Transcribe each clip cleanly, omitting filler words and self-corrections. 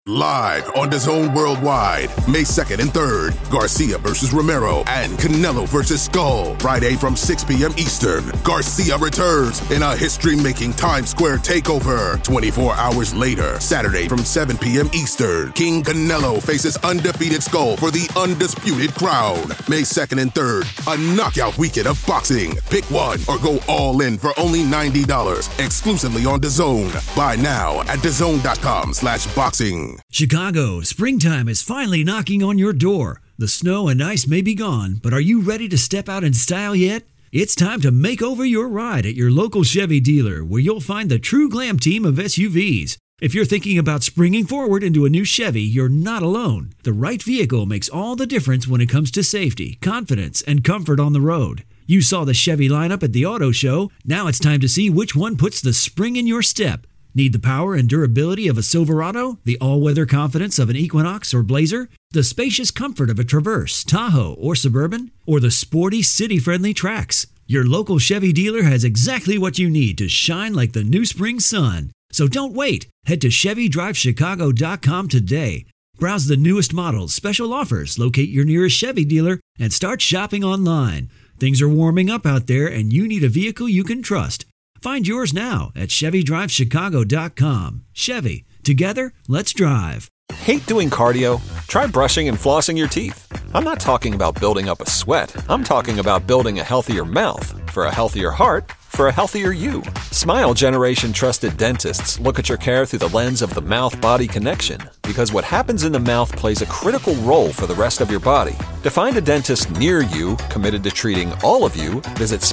Live on DAZN Worldwide, May 2nd and 3rd, Garcia versus Romero and Canelo versus Skull. Friday from 6 p.m. Eastern, Garcia returns in a history-making Times Square takeover. 24 hours later, Saturday from 7 p.m. Eastern, King Canelo faces undefeated Skull for the undisputed crown. May 2nd and 3rd, a knockout weekend of boxing. Pick one or go all in for only $90, exclusively on DAZN. Buy now at DAZN.com/boxing. Chicago, springtime is finally knocking on your door. The snow and ice may be gone, but are you ready to step out in style yet? It's time to make over your ride at your local Chevy dealer, where you'll find the true glam team of SUVs. If you're thinking about springing forward into a new Chevy, you're not alone. The right vehicle makes all the difference when it comes to safety, confidence, and comfort on the road. You saw the Chevy lineup at the auto show. Now it's time to see which one puts the spring in your step. Need the power and durability of a Silverado, the all-weather confidence of an Equinox or Blazer, the spacious comfort of a Traverse, Tahoe, or Suburban, or the sporty, city-friendly Trax? Your local Chevy dealer has exactly what you need to shine like the new spring sun. So don't wait. Head to ChevyDriveChicago.com today. Browse the newest models, special offers, locate your nearest Chevy dealer, and start shopping online. Things are warming up out there, and you need a vehicle you can trust. Find yours now at ChevyDriveChicago.com. Chevy. Together, let's drive. Hate doing cardio? Try brushing and flossing your teeth. I'm not talking about building up a sweat. I'm talking about building a healthier mouth. For a healthier heart, for a healthier you. Smile Generation trusted dentists look at your care through the lens of the mouth-body connection, because what happens in the mouth plays a critical role for the rest of your body. To find a dentist near you committed to treating all of you, visit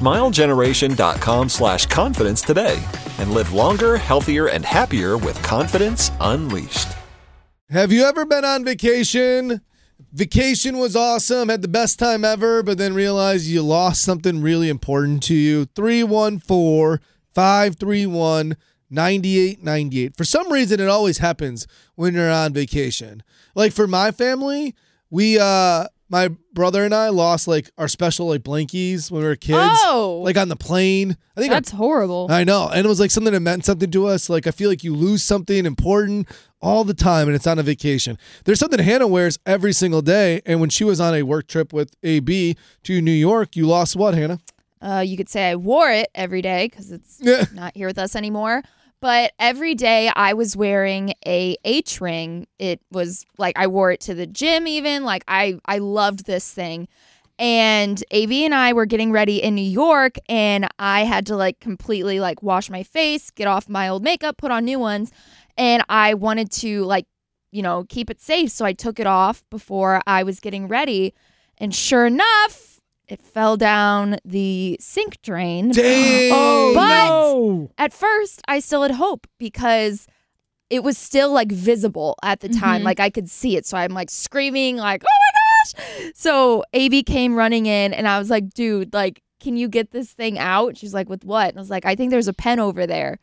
smilegeneration.com/confidence today and live longer, healthier, and happier with confidence unleashed. Have you ever been on vacation? Vacation was awesome, had the best time ever, but then realized you lost something really important to you. 314-531-9898. For some reason, it always happens when you're on vacation. Like for my family, my brother and I lost like our special like blankies when we were kids. Oh, like on the plane. I think that's horrible. I know, and it was like something that meant something to us. Like I feel like you lose something important all the time, and it's on a vacation. There's something Hannah wears every single day, and when she was on a work trip with AB to New York, you lost what, Hannah? You could say I wore it every day because it's not here with us anymore. But every day I was wearing a H ring. It was like I wore it to the gym even. Like I loved this thing. And AB and I were getting ready in New York, and I had to like completely like wash my face, get off my old makeup, put on new ones. And I wanted to like, you know, keep it safe. So I took it off before I was getting ready. And sure enough, it fell down the sink drain. Dang. Oh, but no. At first I still had hope because it was still like visible at the time. Like I could see it. So I'm like screaming like, oh my gosh. So AB came running in and I was like, dude, like, can you get this thing out? She's like, with what? And I was like, I think there's a pen over there.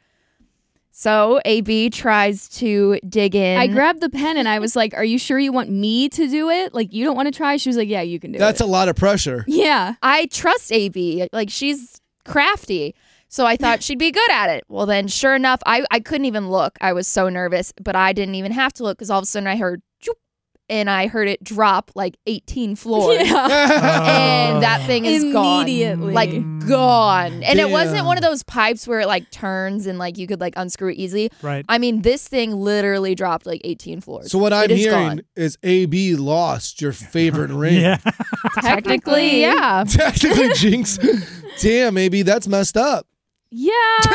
So AB tries to dig in. I grabbed the pen and I was like, are you sure you want me to do it? Like, you don't want to try? She was like, yeah, you can do it. That's a lot of pressure. Yeah. I trust AB. Like, she's crafty. So I thought she'd be good at it. Well, then, sure enough, I couldn't even look. I was so nervous, but I didn't even have to look because all of a sudden I heard, choop, and I heard it drop like 18 floors. Yeah. And that thing is Immediately. gone. Like, gone. And it wasn't Damn. one of those pipes where it like turns and like you could like unscrew it easily. Right. I mean, this thing literally dropped like 18 floors. So what I'm It is hearing gone. is AB lost your favorite ring. Yeah. Technically, yeah. Technically, Jinx. Damn, AB, that's messed up. Yeah.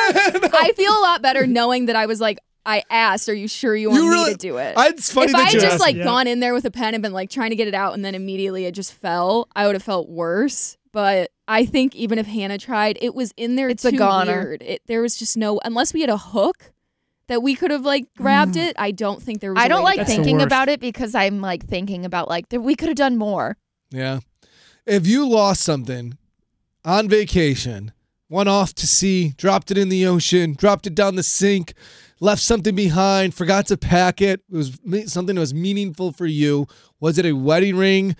I feel a lot better knowing that I was like, I asked, are you sure you want me to do it? It's funny if that I you had just asked. like gone in there with a pen and been like trying to get it out and then immediately it just fell, I would have felt worse. But I think even if Hannah tried, it was in there It's too a goner. weird. There was just no, unless we had a hook that we could have like grabbed it, I don't think there was I a don't way to like get it. thinking about it because I'm like thinking about like we could have done more. Yeah. If you lost something on vacation, went off to sea, dropped it in the ocean, dropped it down the sink, left something behind, forgot to pack it, it was something that was meaningful for you. Was it a wedding ring?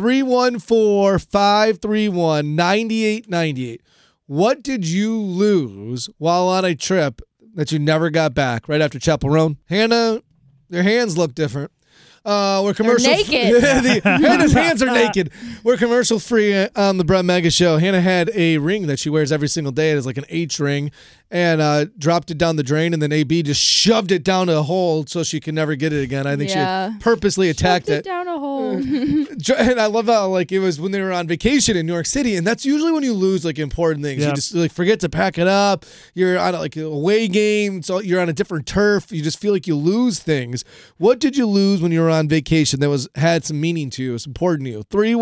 314-531-9898. What did you lose while on a trip that you never got back right after Chapel Roan? Hannah, Their hands look different. We're commercial. They're naked. Hannah's hands are naked. We're commercial free on the Brett Mega Show. Hannah had a ring that she wears every single day. It is like an H ring, and dropped it down the drain, and then AB just shoved it down a hole so she can never get it again. I think she purposely attacked it down a hole. And I love how like it was when they were on vacation in New York City, and that's usually when you lose like important things. You just like forget to pack it up. You're on like a away game, so you're on a different turf. You just feel like you lose things. What did you lose when you were on vacation that had some meaning to you? It's important to you.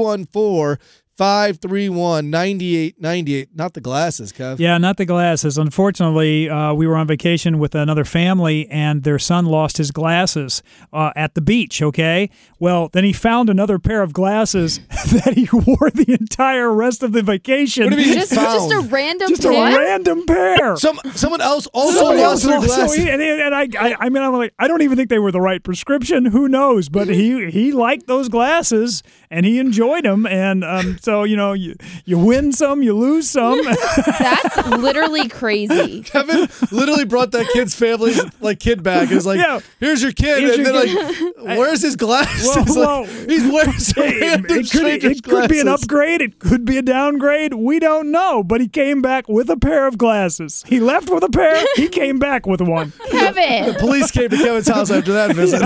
314-531-9898. Not the glasses, Kev. Yeah, not the glasses. Unfortunately, we were on vacation with another family, and their son lost his glasses at the beach, okay? Well, then he found another pair of glasses that he wore the entire rest of the vacation. What do you mean Just a random Just pair? a random pair. Someone else also lost their glasses. I mean, I'm like, I don't even think they were the right prescription. Who knows? But he liked those glasses, and he enjoyed them, and so, you win some, you lose some. That's literally crazy. Kevin literally brought that kid's family's kid back. It's like, here's your kid. Here's and your then where's his glasses? Whoa. He's wearing some random stranger's It could be an upgrade. It could be a downgrade. We don't know. But he came back with a pair of glasses. He left with a pair. He came back with one. Kevin. The police came to Kevin's house after that visit.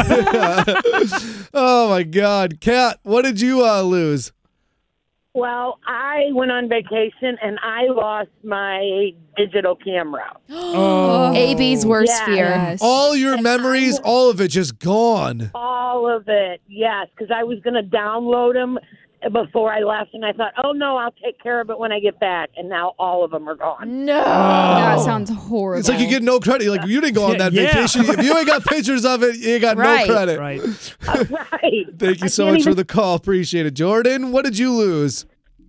Oh, my God. Kat, what did you lose? Well, I went on vacation and I lost my digital camera. AB's worst fear. Yes. All your memories, all of it just gone. All of it, yes, because I was going to download them before I left, and I thought, oh, no, I'll take care of it when I get back, and now all of them are gone. No. That sounds horrible. It's like you get no credit. Like, you didn't go on that vacation. If you ain't got pictures of it, you ain't got no credit. Right. Right. Thank you so much for the call. Appreciate it. Jordan, what did you lose?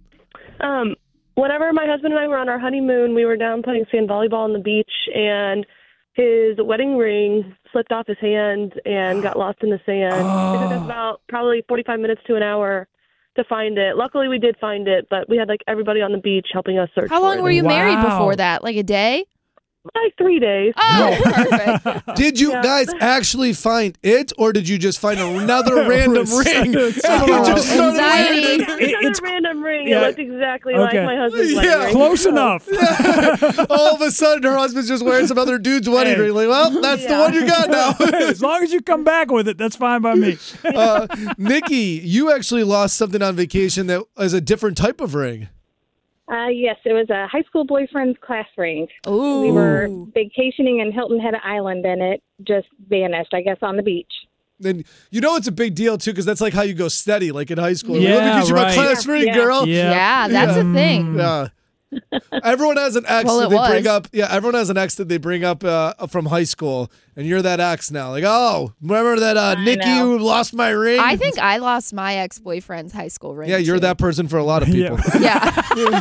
Whenever my husband and I were on our honeymoon, we were down playing sand volleyball on the beach, and his wedding ring slipped off his hand and got lost in the sand. It took us about probably 45 minutes to an hour to find it. Luckily, we did find it, but we had everybody on the beach helping us search. How long for were it. you married before that? Like a day? 3 days. Oh, perfect. Did you guys actually find it, or did you just find another random ring? And you just started wearing it? It's a random ring. It looked exactly like my husband's wedding ring. Close enough. All of a sudden, her husband's just wearing some other dude's wedding ring. Like, well, that's the one you got now. As long as you come back with it, that's fine by me. Nikki, you actually lost something on vacation that is a different type of ring. Yes, it was a high school boyfriend's class ring. Ooh. We were vacationing in Hilton Head Island, and it just vanished, I guess, on the beach. Then it's a big deal, too, because that's like how you go steady, like in high school. Yeah, Look at you, my class ring, girl. Yeah, that's a thing. Yeah. Everyone has an ex that they bring up. Yeah, everyone has an ex that they bring up from high school, and you're that ex now. Like, oh, remember that Nikki who lost my ring? I think I lost my ex-boyfriend's high school ring. Yeah, you're that person for a lot of people. Yeah.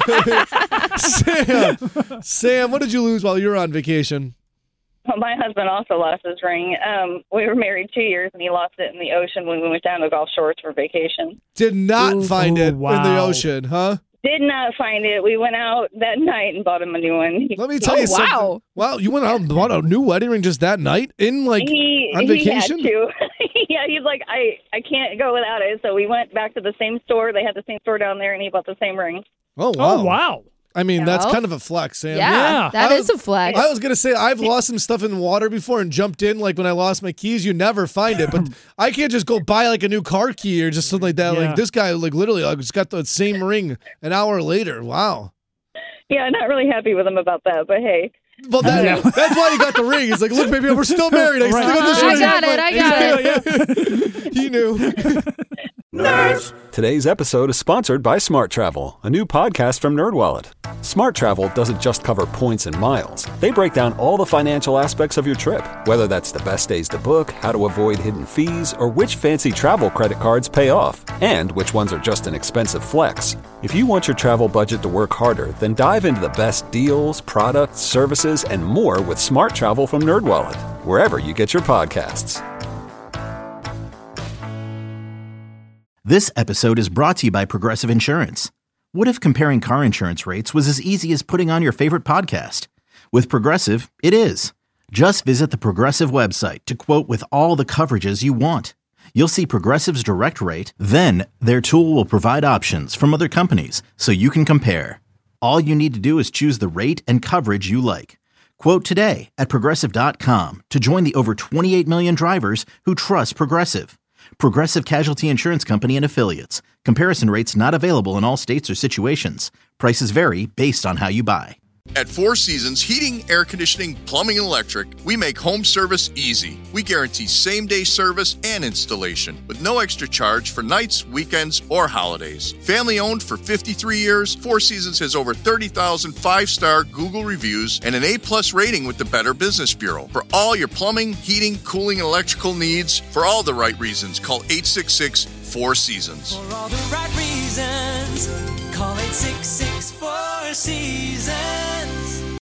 Sam, what did you lose while you were on vacation? Well, my husband also lost his ring. We were married 2 years, and he lost it in the ocean when we went down to the Gulf Shores for vacation. Did not find it in the ocean, huh? Did not find it. We went out that night and bought him a new one. Let me tell you something. Wow, you went out and bought a new wedding ring just that night on vacation? He had to. Yeah, he's like, I can't go without it. So we went back to the same store. They had the same store down there, and he bought the same ring. Oh, wow. Oh, wow. I mean, that's kind of a flex, Sam. Yeah, that is a flex. I was going to say, I've lost some stuff in the water before and jumped in, like when I lost my keys. You never find it. But I can't just go buy like a new car key or just something like that. Yeah. Like this guy, like literally, just got the same ring an hour later. Wow. Yeah, I'm not really happy with him about that, but hey. Well, that's why he got the ring. He's like, look, baby, we're still married. I still got this ring. I got it. He knew. Nerds. Today's episode is sponsored by Smart Travel, a new podcast from NerdWallet. Smart Travel doesn't just cover points and miles. They break down all the financial aspects of your trip, whether that's the best days to book, how to avoid hidden fees, or which fancy travel credit cards pay off, and which ones are just an expensive flex. If you want your travel budget to work harder, then dive into the best deals, products, services, and more with Smart Travel from NerdWallet, wherever you get your podcasts. This episode is brought to you by Progressive Insurance. What if comparing car insurance rates was as easy as putting on your favorite podcast? With Progressive, it is. Just visit the Progressive website to quote with all the coverages you want. You'll see Progressive's direct rate, then their tool will provide options from other companies so you can compare. All you need to do is choose the rate and coverage you like. Quote today at Progressive.com to join the over 28 million drivers who trust Progressive. Progressive Casualty Insurance Company and Affiliates. Comparison rates not available in all states or situations. Prices vary based on how you buy. At Four Seasons Heating, Air Conditioning, Plumbing, and Electric, we make home service easy. We guarantee same-day service and installation with no extra charge for nights, weekends, or holidays. Family-owned for 53 years, Four Seasons has over 30,000 five-star Google reviews and an A-plus rating with the Better Business Bureau. For all your plumbing, heating, cooling, and electrical needs, for all the right reasons, call 866-4 Seasons. For all the right reasons, call 866-4 Seasons.